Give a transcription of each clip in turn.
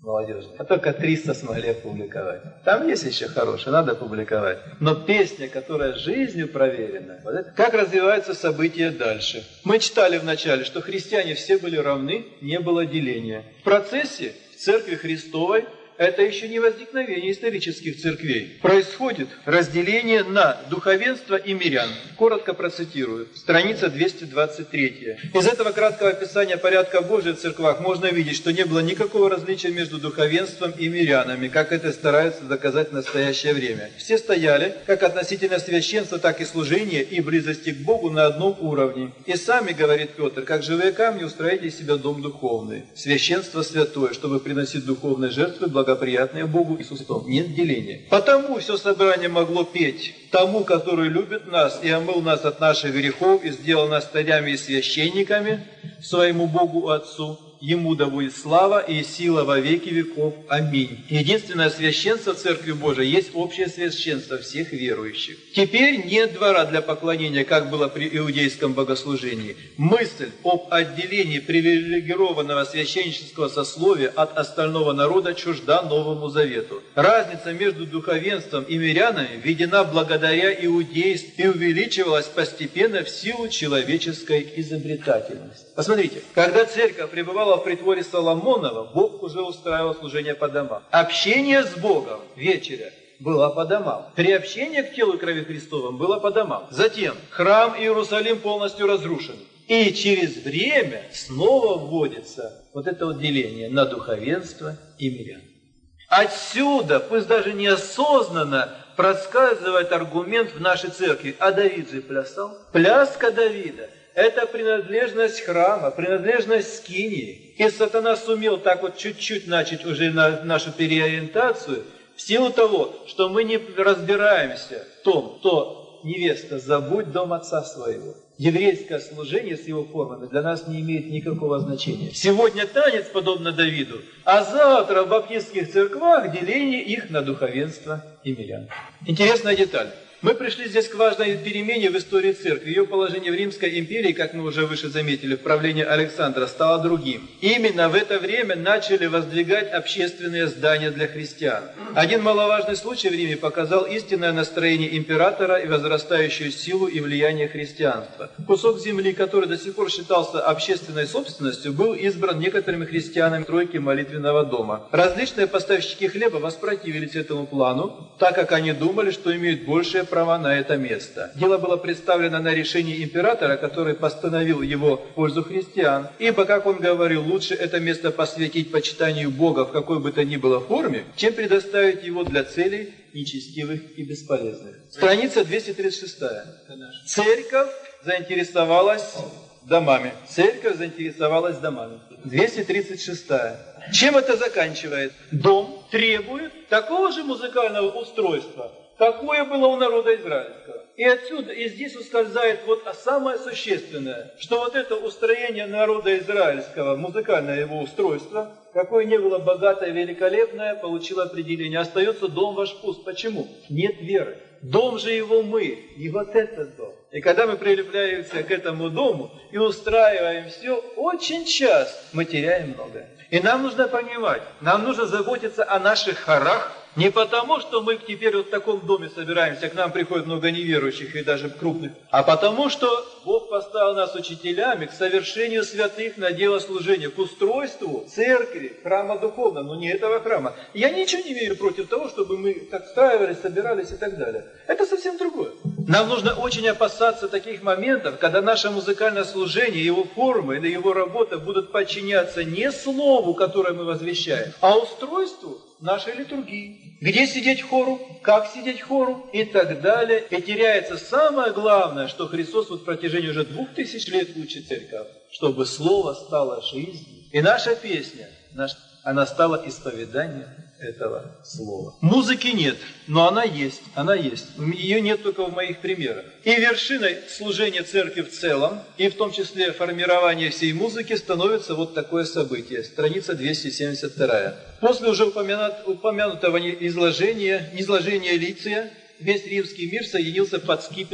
молодежный. А только 300 смогли опубликовать. Там есть еще хорошие, надо публиковать. Но песня, которая жизнью проверена, вот это, как развиваются события дальше. Мы читали вначале, что христиане все были равны, не было деления. В процессе Церкви Христовой это еще не возникновение исторических церквей. Происходит разделение на духовенство и мирян. Коротко процитирую. Страница 223. Из этого краткого описания порядка Божия в церквах можно видеть, что не было никакого различия между духовенством и мирянами, как это стараются доказать в настоящее время. Все стояли, как относительно священства, так и служения и близости к Богу на одном уровне. И сами, говорит Петр, как живые камни устроите из себя дом духовный. Священство святое, чтобы приносить духовные жертвы, благоприятные Богу Иисусу. Нет деления. Потому все собрание могло петь тому, который любит нас и омыл нас от наших грехов и сделал нас царями и священниками своему Богу Отцу. Ему да будет слава и сила во веки веков. Аминь. Единственное священство в Церкви Божией есть общее священство всех верующих. Теперь нет двора для поклонения, как было при иудейском богослужении. Мысль об отделении привилегированного священнического сословия от остального народа чужда Новому Завету. Разница между духовенством и мирянами введена благодаря иудейству и увеличивалась постепенно в силу человеческой изобретательности. Посмотрите, когда церковь пребывала в притворе Соломонова, Бог уже устраивал служение по домам. Общение с Богом, вечеря, было по домам. Приобщение к телу и крови Христовым было по домам. Затем храм Иерусалим полностью разрушен. И через время снова вводится вот это вот деление на духовенство и мирян. Отсюда, пусть даже неосознанно, проскальзывает аргумент в нашей церкви. А Давид же плясал. Пляска Давида – это принадлежность храма, принадлежность скинии. И сатана сумел так вот чуть-чуть начать уже нашу переориентацию в силу того, что мы не разбираемся в том, что невеста забудь дом отца своего. Еврейское служение с его формами для нас не имеет никакого значения. Сегодня танец, подобно Давиду, а завтра в баптистских церквах деление их на духовенство и мирян. Интересная деталь. Мы пришли здесь к важной перемене в истории церкви. Ее положение в Римской империи, как мы уже выше заметили, в правлении Александра, стало другим. Именно в это время начали воздвигать общественные здания для христиан. Один маловажный случай в Риме показал истинное настроение императора и возрастающую силу и влияние христианства. Кусок земли, который до сих пор считался общественной собственностью, был избран некоторыми христианами тройки молитвенного дома. Различные поставщики хлеба воспротивились этому плану, так как они думали, что имеют большее права на это место. Дело было представлено на решение императора, который постановил его в пользу христиан. Ибо, как он говорил, лучше это место посвятить почитанию Бога в какой бы то ни было форме, чем предоставить его для целей нечестивых и бесполезных. Страница 236. Церковь заинтересовалась домами. Церковь заинтересовалась домами. 236. Чем это заканчивает? Дом требует такого же музыкального устройства, какое было у народа израильского. И отсюда, и здесь ускользает вот самое существенное, что вот это устроение народа израильского, музыкальное его устройство, какое не было богатое, великолепное, получило определение. Остается дом ваш пуст. Почему? Нет веры. Дом же его мы, не вот этот дом. И когда мы прилепляемся к этому дому и устраиваем все, очень часто мы теряем многое. И нам нужно понимать, нам нужно заботиться о наших хорах, не потому, что мы теперь вот в таком доме собираемся, к нам приходит много неверующих и даже крупных, а потому, что Бог поставил нас учителями к совершению святых на дело служения, к устройству церкви, храма духовного, но не этого храма. Я ничего не имею против того, чтобы мы так встраивались, собирались и так далее. Это совсем другое. Нам нужно очень опасаться таких моментов, когда наше музыкальное служение, его формы или его работа будут подчиняться не слову, которое мы возвещаем, а устройству нашей литургии. Где сидеть хору, как сидеть хору и так далее. И теряется самое главное, что Христос вот в протяжении уже 2000 лет учит церковь, чтобы Слово стало жизнью. И наша песня, она стала исповеданием этого слова. Музыки нет, но она есть, она есть. Ее нет только в моих примерах. И вершиной служения церкви в целом, и в том числе формирования всей музыки, становится вот такое событие. Страница 272. После уже упомянутого изложения Лиция, весь римский мир соединился под скипетр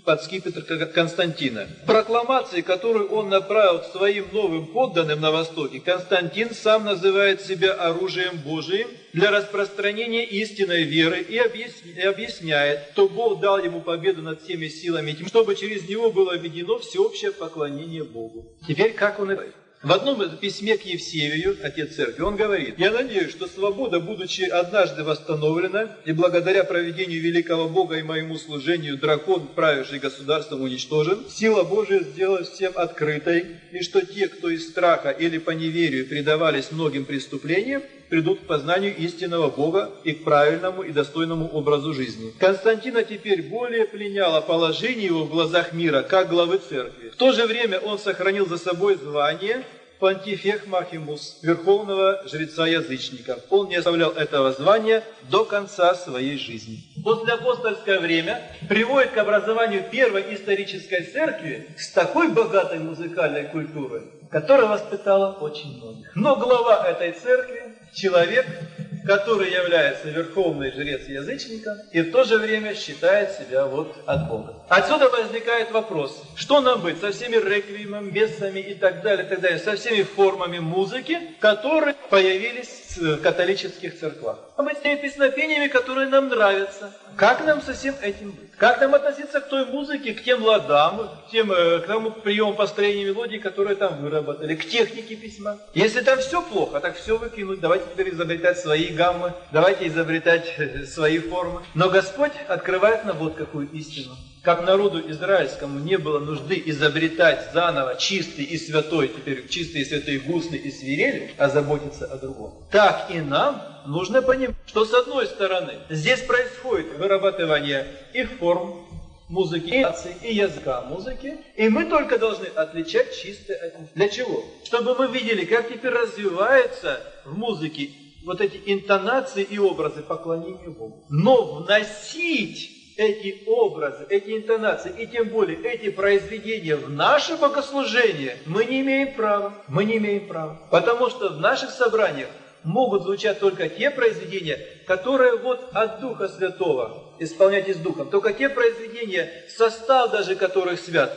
под скипетр Константина. В прокламации, которую он направил к своим новым подданным на Востоке, Константин сам называет себя оружием Божиим для распространения истинной веры и объясняет, что Бог дал ему победу над всеми силами, чтобы через него было введено всеобщее поклонение Богу. Теперь как он это говорит? В одном письме к Евсевию, отец церкви, он говорит: «Я надеюсь, что свобода, будучи однажды восстановлена, и благодаря проведению великого Бога и моему служению дракон, правивший государством, уничтожен, сила Божия сделалась всем открытой, и что те, кто из страха или по неверию предавались многим преступлениям, придут к познанию истинного Бога и к правильному и достойному образу жизни». Константина теперь более пленяло положение его в глазах мира, как главы церкви. В то же время он сохранил за собой звание Понтифех Махимус, верховного жреца язычников. Он не оставлял этого звания до конца своей жизни. Послеапостольское время приводит к образованию первой исторической церкви с такой богатой музыкальной культурой, которая воспитала очень многих. Но глава этой церкви — человек, который является верховный жрец язычников и в то же время считает себя от Бога. Отсюда возникает вопрос, что нам быть со всеми реквиемами, мессами и так далее, со всеми формами музыки, которые появились в католических церквах. А мы с теми песнопениями, которые нам нравятся. Как нам со всем этим быть? Как нам относиться к той музыке, к тем ладам, к тому приему построения мелодий, которые там выработали, к технике письма? Если там все плохо, так все выкинуть. Давайте теперь изобретать свои гаммы, давайте изобретать свои формы. Но Господь открывает нам вот какую истину. Как народу израильскому не было нужды изобретать заново чистый и святой, теперь чистые и святые гусли и свирели, а заботиться о другом. Так и нам нужно понимать, что с одной стороны здесь происходит вырабатывание и форм музыки, и языка музыки, и мы только должны отличать чистое от них. Для чего? Чтобы мы видели, как теперь развиваются в музыке вот эти интонации и образы поклонения Богу. Но вносить эти образы, эти интонации и тем более эти произведения в наше богослужение мы не имеем права. Мы не имеем права. Потому что в наших собраниях могут звучать только те произведения, которые от Духа Святого, исполняйтесь Духом. Только те произведения, состав даже которых свят,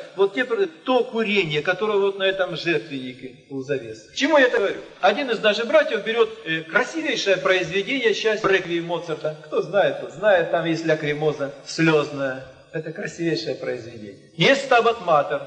то курение, которое на этом жертвеннике у завесы. К чему я это говорю? Один из наших братьев берет красивейшее произведение «Счастье» реквием Моцарта. Кто знает, тот знает, там есть лакримоза слезная. Это красивейшее произведение. Есть «Стабат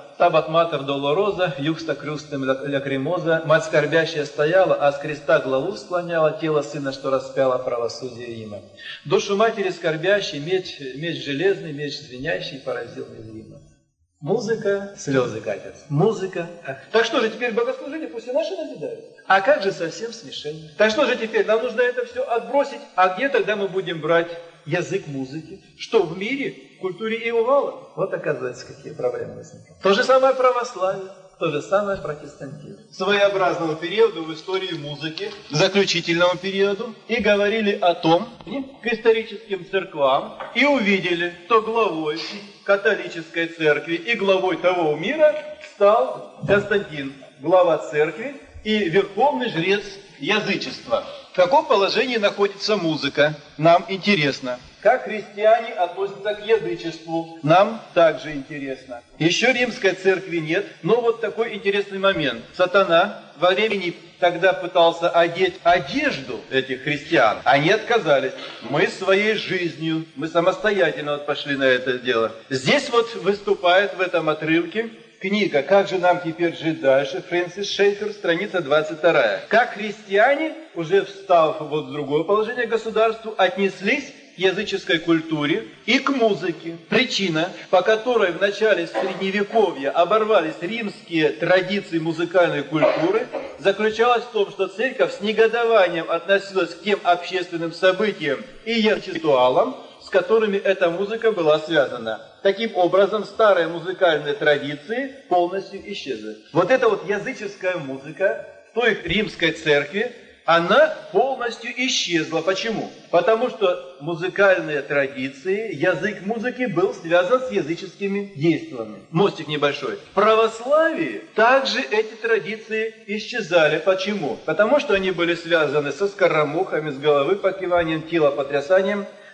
Матер Долороза, юкста крюстным лакримоза, мать скорбящая стояла, а с креста главу склоняла, тело сына, что распяло правосудие Рима. Душу матери скорбящей, меч железный, меч звенящий поразил незримо». Музыка, слезы катятся. Музыка. Так что же теперь богослужение пусть и наши назидают? А как же совсем смешение? Так что же теперь? Нам нужно это все отбросить. А где тогда мы будем брать язык музыки? Что в мире, в культуре и увала? Вот оказывается, какие проблемы возникают. То же самое православие, то же самое протестантизм. Своеобразного периода в истории музыки, заключительному периоду, и говорили о том, к историческим церквам, и увидели, что главой католической церкви и главой того мира стал Константин, глава церкви и верховный жрец язычества. В каком положении находится музыка? Нам интересно. Как христиане относятся к язычеству? Нам также интересно. Еще римской церкви нет, но такой интересный момент. Сатана во времени тогда пытался одеть одежду этих христиан. Они отказались. Мы своей жизнью, мы самостоятельно пошли на это дело. Здесь выступает в этом отрывке книга «Как же нам теперь жить дальше?» Фрэнсис Шейфер, страница 22. Как христиане, уже встав в другое положение к государству, отнеслись к языческой культуре и к музыке. Причина, по которой в начале Средневековья оборвались римские традиции музыкальной культуры, заключалась в том, что церковь с негодованием относилась к тем общественным событиям и ритуалам, с которыми эта музыка была связана. Таким образом, старые музыкальные традиции полностью исчезли. Эта языческая музыка в той римской церкви, она полностью исчезла. Почему? Потому что музыкальные традиции, язык музыки был связан с языческими действиями. Мостик небольшой. В православии также эти традиции исчезали. Почему? Потому что они были связаны со скоромухами, с головы покиванием, тело потрясанием,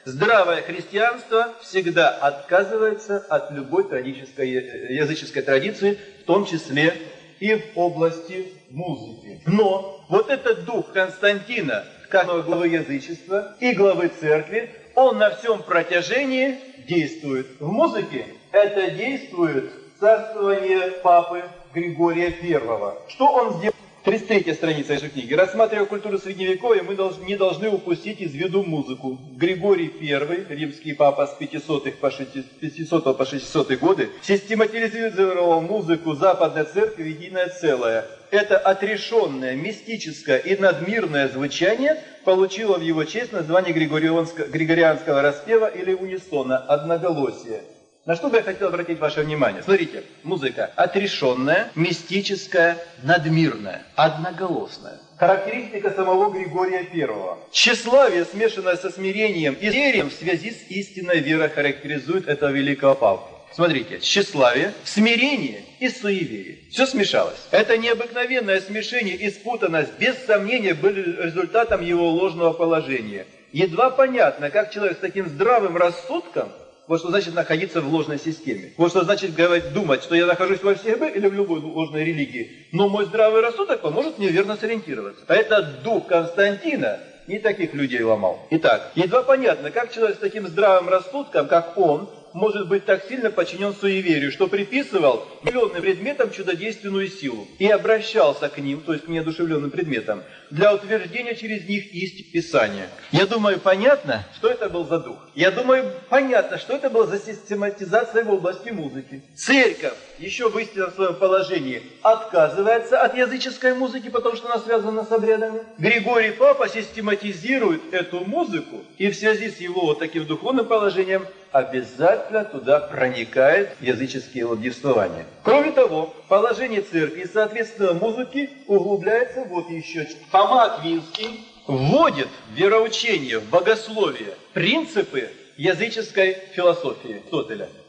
Здравое христианство всегда отказывается от любой языческой традиции, в том числе и в области музыки. Но вот этот дух Константина, как главы язычества и главы церкви, он на всем протяжении действует. В музыке это действует царствование папы Григория I. Что он сделал? 33-я страница этой книги. Рассматривая культуру Средневековья, мы не должны упустить из виду музыку. Григорий I, римский папа с 500 по 600 годы, систематизировал музыку Западной Церкви в единое целое. Это отрешенное, мистическое и надмирное звучание получило в его честь название григорианского распева или унисона, одноголосие. На что бы я хотел обратить ваше внимание? Смотрите, музыка отрешенная, мистическая, надмирная, одноголосная. Характеристика самого Григория I. Тщеславие, смешанное со смирением и верием в связи с истинной верой, характеризует этого великого папу. Смотрите, тщеславие, смирение и суеверие. Все смешалось. Это необыкновенное смешение и спутанность, без сомнения, были результатом его ложного положения. Едва понятно, как человек с таким здравым рассудком, вот что значит находиться в ложной системе. Вот что значит думать, что я нахожусь во ВСБ или в любой ложной религии. Но мой здравый рассудок поможет мне верно сориентироваться. А этот дух Константина не таких людей ломал. Итак, едва понятно, как человек с таким здравым рассудком, как он, может быть так сильно подчинен суеверию, что приписывал неодушевленным предметам чудодейственную силу и обращался к ним, то есть к неодушевленным предметам, для утверждения через них истин Писания. Я думаю, понятно, что это был за дух. Я думаю, понятно, что это была за систематизация в области музыки. Церковь, еще в истинном своем положении, отказывается от языческой музыки, потому что она связана с обрядами. Григорий Папа систематизирует эту музыку, и в связи с его вот таким духовным положением обязательно туда проникает языческие владествования. Кроме того, положение церкви и, соответственно, музыки углубляется вот еще. Фома Аквинский вводит в вероучение, в богословие принципы языческой философии Аристотеля.